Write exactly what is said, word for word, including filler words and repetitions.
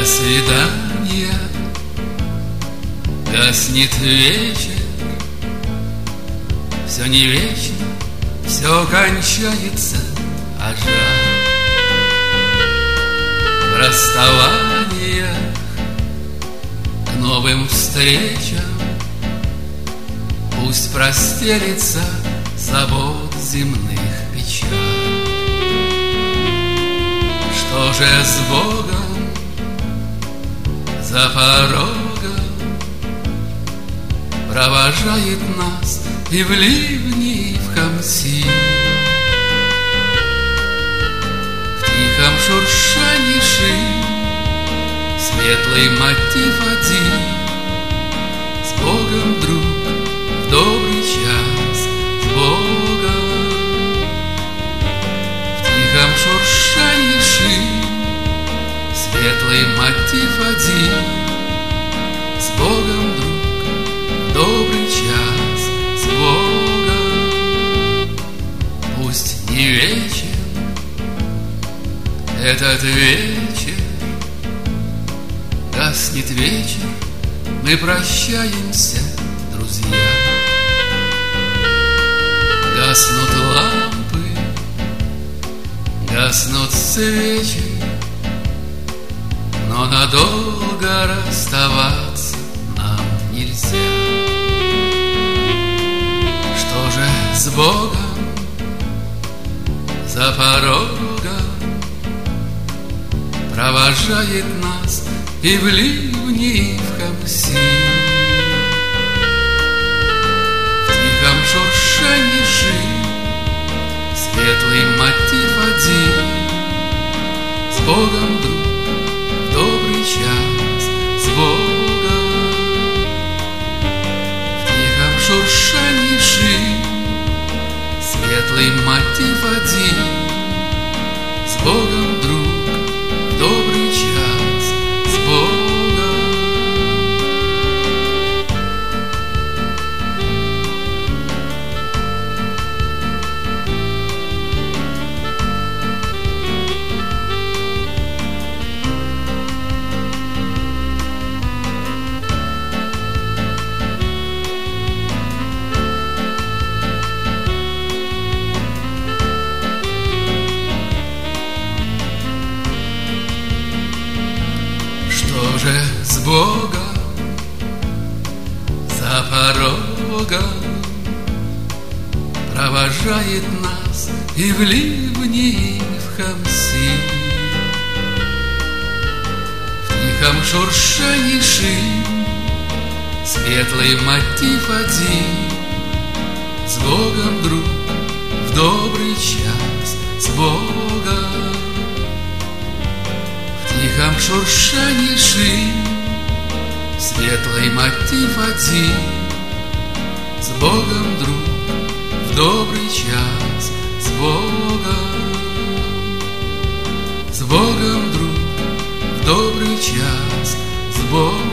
До свидания, гаснет вечер, все не вечно, все кончается, а жаль. В расставаниях к новым встречам пусть простелится забот земных печаль. Что же с Богом за порогом провожает нас и в ливни, и в хамси? В тихом шуршании шин светлый мотив один: с Богом, друг, в добрый час, с Богом. В тихом шуршании шин светлый мотив один: с Богом, друг, в добрый час, с Богом. Пусть не вечер этот вечер, гаснет вечер, мы прощаемся, друзья. Гаснут лампы, гаснут свечи, но надолго расставаться нам нельзя. Что же с Богом за порогом провожает нас и в ливни, и в хамси? В тихом шуршании шин светлый мотив один: с Богом, друг, в добрый час, с Богом. В тихом шуршании шин светлый мотив один: с Богом, друг, в добрый час, с Богом. Что же с Богом за порогом провожает нас и в ливни, и в хамси? В тихом шуршании шин светлый мотив один: с Богом, друг, в добрый час, с Богом. В тихом шуршании шин светлый мотив один: с Богом, друг, в добрый час, с Богом. С Богом, друг, в добрый час, с Богом.